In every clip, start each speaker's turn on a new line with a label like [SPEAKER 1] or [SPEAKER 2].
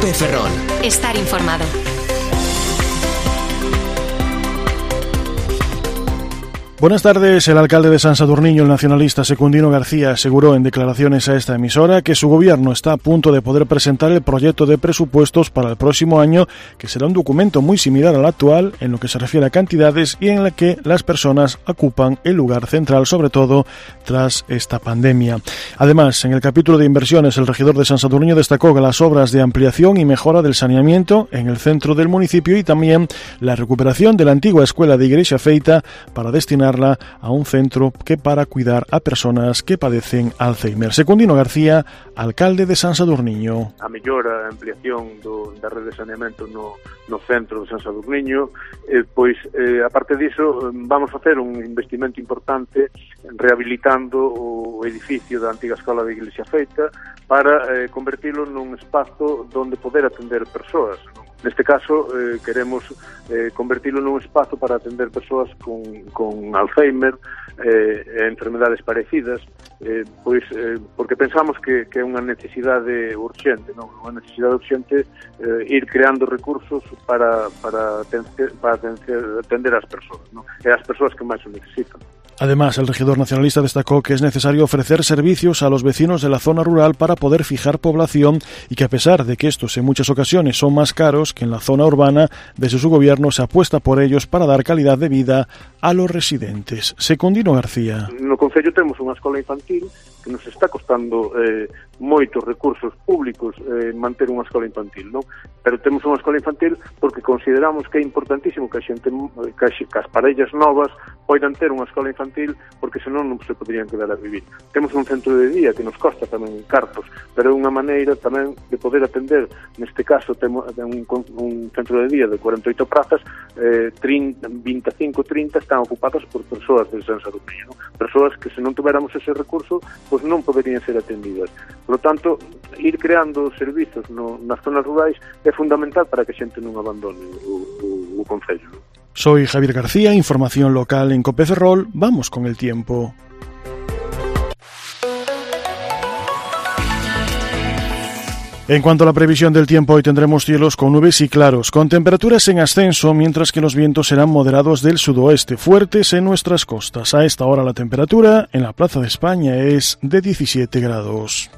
[SPEAKER 1] COPE Ferrol.
[SPEAKER 2] Estar informado.
[SPEAKER 3] Buenas tardes. El alcalde de San Sadurniño, el nacionalista Secundino García, aseguró en declaraciones a esta emisora que su gobierno está a punto de poder presentar el proyecto de presupuestos para el próximo año, que será un documento muy similar al actual en lo que se refiere a cantidades y en la que las personas ocupan el lugar central, sobre todo tras esta pandemia. Además, en el capítulo de inversiones, el regidor de San Sadurniño destacó que las obras de ampliación y mejora del saneamiento en el centro del municipio y también la recuperación de la antigua escuela de Igrexa Feita para destinar a un centro que para cuidar a personas que padecen Alzheimer. Secundino García, alcalde de San Sadurniño.
[SPEAKER 4] A mellora, a ampliación da rede de saneamento no centro de San Sadurniño, aparte diso, vamos a facer un investimento importante rehabilitando o edificio da antiga escola de Iglesia Feita para convertilo nun espazo donde poder atender persoas. Neste caso, queremos convertilo nun espazo para atender persoas con Alzheimer e enfermedades parecidas, porque pensamos que é unha necesidade urxente, non? Unha necesidade urxente ir creando recursos para atender as persoas, non? E as persoas que máis o necesitan.
[SPEAKER 3] Además, el regidor nacionalista destacó que es necesario ofrecer servicios a los vecinos de la zona rural para poder fijar población y que a pesar de que estos en muchas ocasiones son más caros que en la zona urbana, desde su gobierno se apuesta por ellos para dar calidad de vida a los residentes. Secundino García.
[SPEAKER 4] No Concello temos unha escola infantil que nos está costando moitos recursos públicos manter unha escola infantil, non? Pero temos unha escola infantil porque consideramos que é importantísimo que as parellas novas poidan ter unha escola infantil, porque senón non se poderían quedar a vivir. Temos un centro de día que nos costa tamén cartos, pero é unha maneira tamén de poder atender. Neste caso temos un centro de día de 48 prazas, 25-30 están ocupadas por persoas de San Sadurniño, non? Persoas que se non tuveramos ese recurso, pois non poderían ser atendidas. Por lo tanto, ir creando servizos nas zonas rurais é fundamental para que a xente non abandone o Concello.
[SPEAKER 3] Soy Javier García, información local en COPE Ferrol. Vamos con el tiempo. En cuanto a la previsión del tiempo, hoy tendremos cielos con nubes y claros, con temperaturas en ascenso, mientras que los vientos serán moderados del sudoeste, fuertes en nuestras costas. A esta hora la temperatura en la Plaza de España es de 17 grados.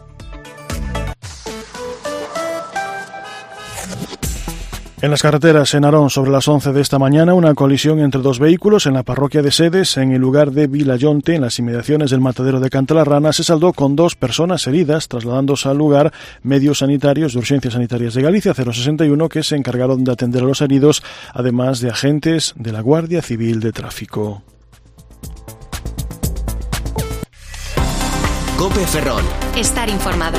[SPEAKER 3] En las carreteras en Arón, sobre las 11 de esta mañana, una colisión entre dos vehículos en la parroquia de Sedes, en el lugar de Vilayonte, en las inmediaciones del matadero de Cantalarrana, se saldó con 2 personas heridas, trasladándose al lugar medios sanitarios de Urgencias Sanitarias de Galicia 061, que se encargaron de atender a los heridos, además de agentes de la Guardia Civil de Tráfico.
[SPEAKER 1] COPE Ferrol.
[SPEAKER 2] Estar informado.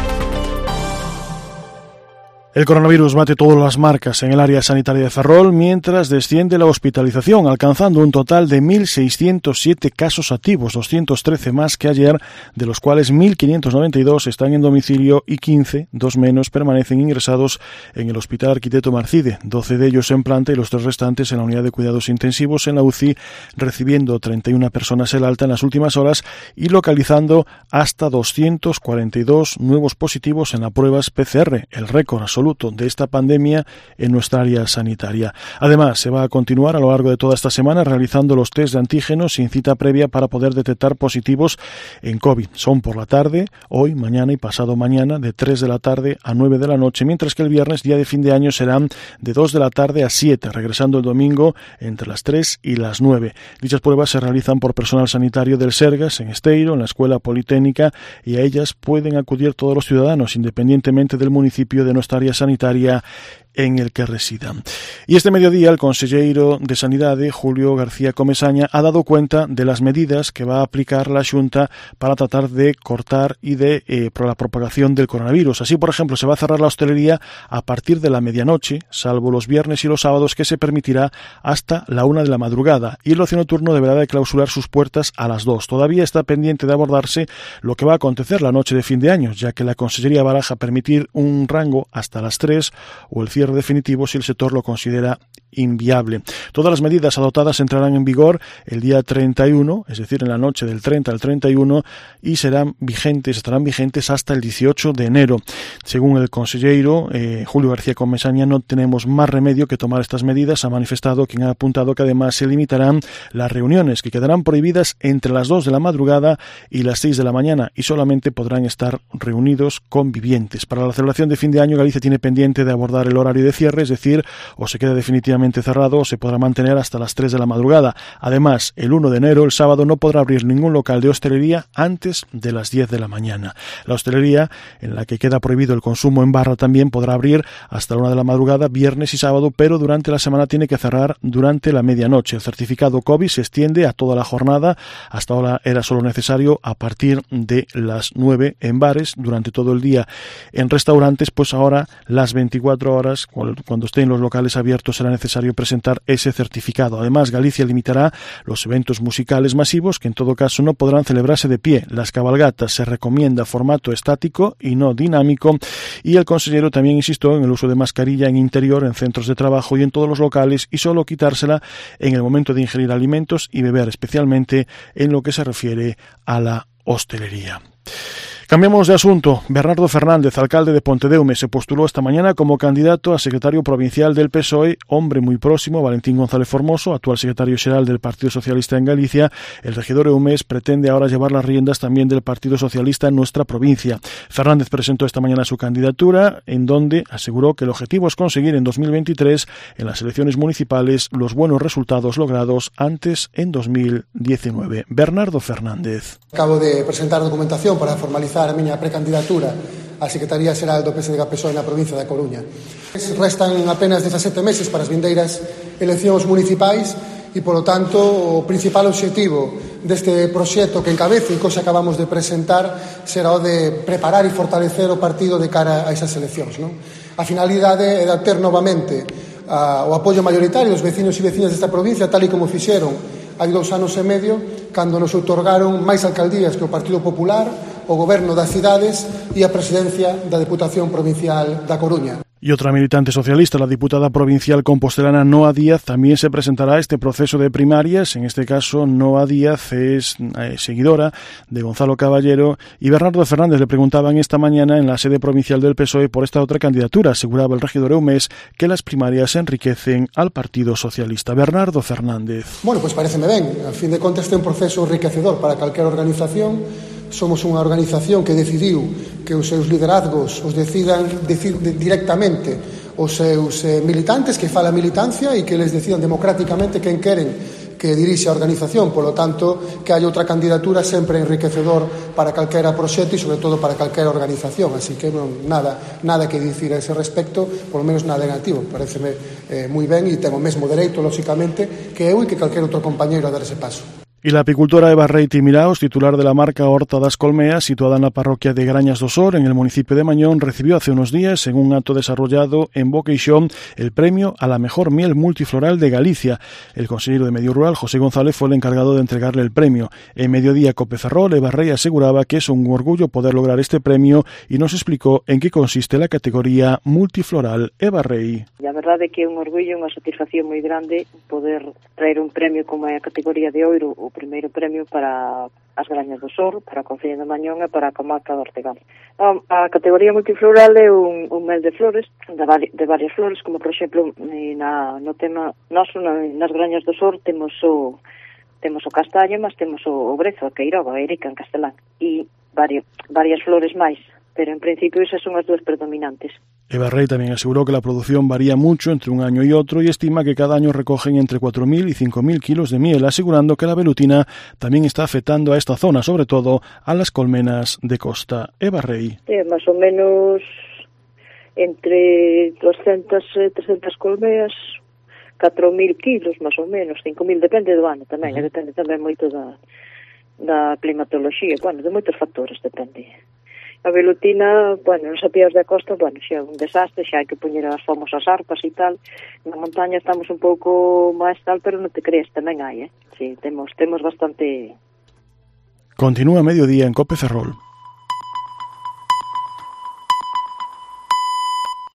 [SPEAKER 3] El coronavirus bate todas las marcas en el área sanitaria de Ferrol, mientras desciende la hospitalización, alcanzando un total de 1.607 casos activos, 213 más que ayer, de los cuales 1.592 están en domicilio y 15, 2 menos, permanecen ingresados en el Hospital Arquitecto Marcide, 12 de ellos en planta y los 3 restantes en la unidad de cuidados intensivos en la UCI, recibiendo 31 personas el alta en las últimas horas y localizando hasta 242 nuevos positivos en las pruebas PCR, el récord absoluto de esta pandemia en nuestra área sanitaria. Además, se va a continuar a lo largo de toda esta semana realizando los test de antígenos sin cita previa para poder detectar positivos en COVID. Son por la tarde, hoy, mañana y pasado mañana, de 3 de la tarde a 9 de la noche, mientras que el viernes, día de fin de año, serán de 2 de la tarde a 7, regresando el domingo entre las 3 y las 9. Dichas pruebas se realizan por personal sanitario del Sergas, en Esteiro, en la Escuela Politécnica, y a ellas pueden acudir todos los ciudadanos, independientemente del municipio de nuestra área sanitaria en el que residan. Y este mediodía el conselleiro de Sanidade, Julio García Comesaña, ha dado cuenta de las medidas que va a aplicar la Xunta para tratar de cortar y de la propagación del coronavirus. Así, por ejemplo, se va a cerrar la hostelería a partir de la medianoche, salvo los viernes y los sábados, que se permitirá hasta la 1 de la madrugada, y el ocio nocturno deberá de clausurar sus puertas a las 2. Todavía está pendiente de abordarse lo que va a acontecer la noche de fin de año, ya que la Consellería baraja permitir un rango hasta las 3 o el cierre cierre definitivo si el sector lo considera inviable. Todas las medidas adoptadas entrarán en vigor el día 31, es decir, en la noche del 30 al 31, y estarán vigentes hasta el 18 de enero. Según el consejero Julio García Comesaña, no tenemos más remedio que tomar estas medidas, ha manifestado, quien ha apuntado que además se limitarán las reuniones, que quedarán prohibidas entre las 2 de la madrugada y las 6 de la mañana, y solamente podrán estar reunidos convivientes. Para la celebración de fin de año, Galicia tiene pendiente de abordar el horario de cierre, es decir, o se queda definitivamente cerrado o se podrá mantener hasta las 3 de la madrugada. Además, el 1 de enero, el sábado, no podrá abrir ningún local de hostelería antes de las 10 de la mañana. La hostelería, en la que queda prohibido el consumo en barra, también podrá abrir hasta la 1 de la madrugada, viernes y sábado, pero durante la semana tiene que cerrar durante la medianoche. El certificado COVID se extiende a toda la jornada. Hasta ahora era solo necesario a partir de las 9 en bares, durante todo el día en restaurantes, pues ahora las 24 horas, cuando estén los locales abiertos, será necesario presentar ese certificado. Además, Galicia limitará los eventos musicales masivos, que en todo caso no podrán celebrarse de pie. Las cabalgatas se recomienda formato estático y no dinámico, y el consejero también insistió en el uso de mascarilla en interior, en centros de trabajo y en todos los locales, y solo quitársela en el momento de ingerir alimentos y beber, especialmente en lo que se refiere a la hostelería. Cambiamos de asunto. Bernardo Fernández, alcalde de Pontedeume, se postuló esta mañana como candidato a secretario provincial del PSOE, hombre muy próximo a Valentín González Formoso, actual secretario xeral del Partido Socialista en Galicia. El regidor eumés pretende ahora llevar las riendas también del Partido Socialista en nuestra provincia. Fernández presentó esta mañana su candidatura, en donde aseguró que el objetivo es conseguir en 2023, en las elecciones municipales, los buenos resultados logrados antes en 2019. Bernardo Fernández.
[SPEAKER 1] Acabo de presentar documentación para formalizar a miña precandidatura á Secretaría Xeral do PSDG-PSOE na provincia da Coruña. Restan apenas 17 meses para as vindeiras eleccións municipais e, polo tanto, o principal obxectivo deste proxecto que encabezo e cosa acabamos de presentar será o de preparar e fortalecer o partido de cara a esas eleccións, non? A finalidade é de ter novamente o apoio maioritario dos vecinos e vecinas desta provincia, tal e como fixeron hai 2 anos e medio, cando nos outorgaron máis alcaldías que o Partido Popular, o goberno das cidades e a presidencia da Deputación Provincial da Coruña.
[SPEAKER 3] Y otra militante socialista, la diputada provincial compostelana Noa Díaz, también se presentará a este proceso de primarias. En este caso, Noa Díaz es seguidora de Gonzalo Caballero, y Bernardo Fernández le preguntaban esta mañana en la sede provincial del PSOE por esta otra candidatura. Aseguraba el regidor eumés que las primarias enriquecen al Partido Socialista. Bernardo Fernández.
[SPEAKER 1] Bueno, pues pareceme ben. Al fin de contas, este é un proceso enriquecedor para calquera organización. Somos unha organización que decidiu que os seus liderazgos os decidan directamente os seus militantes, que fa a militancia, e que les decidan democráticamente quen queren que dirixe a organización. Polo tanto, que hai outra candidatura sempre enriquecedor para calquera proxecto e, sobre todo, para calquera organización. Así que nada que dicir a ese respecto, polo menos nada negativo. Pareceme moi ben, e ten o mesmo dereito, lóxicamente, que eu e que calquer outro compañeiro a dar ese paso.
[SPEAKER 3] Y la apicultora Eva Rey Timiraos, titular de la marca Horta das Colmeas, situada en la parroquia de Grañas do Sor, en el municipio de Mañón, recibió hace unos días, en un acto desarrollado en Boqueixón, el premio a la mejor miel multifloral de Galicia. El consejero de Medio Rural, José González, fue el encargado de entregarle el premio. En Mediodía Cope Ferrol, Eva Rey aseguraba que es un orgullo poder lograr este premio y nos explicó en qué consiste la categoría multifloral. Eva Rey.
[SPEAKER 5] A verdade é que é un orgullo, unha satisfacción moi grande poder traer un premio como a categoría de ouro, o primeiro premio para as Grañas do Sor, para o Concello de Mañón e para a comarca do Ortegal. A categoría multifloral é un mel de flores, de varias flores, como por exemplo no tema noso, nas Grañas do Sor temos o castaño, mas temos o brezo, a queiroba, a erica en castelán, e varias flores máis, pero en principio esas son as dúas predominantes.
[SPEAKER 3] Eva Rey también aseguró que la producción varía mucho entre un año y otro y estima que cada año recogen entre 4.000 y 5.000 kilos de miel, asegurando que la velutina también está afectando a esta zona, sobre todo a las colmenas de costa. Eva Rey.
[SPEAKER 5] Más o menos entre 200 e 300 colmeas, 4.000 kilos, más o menos, 5.000, depende do ano tamén, depende tamén moito da climatoloxía, de moitos factores depende. A velutina, nos apiados da costa, xa é un desastre, xa hai que poñer as famosas arpas e tal. Na montaña estamos un pouco máis tal, pero non te crees, tamén hai, Sí, temos bastante.
[SPEAKER 3] Continúa Mediodía en Cope Ferrol.